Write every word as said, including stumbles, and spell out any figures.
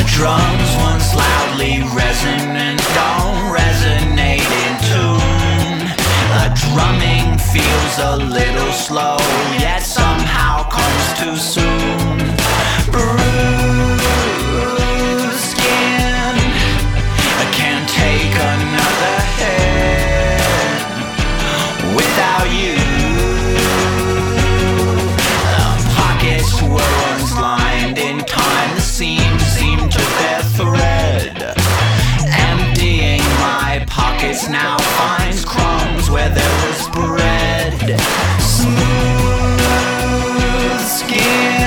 Drums once loudly resonant don't resonate in tune. The drumming feels a little slow, yet somehow comes too soon. Bruised skin, I can't take another hit without you. The pockets were once lined in time, the seams seem to bear thread. Emptying my pockets now finds crumbs where there was bread. Smooth skin,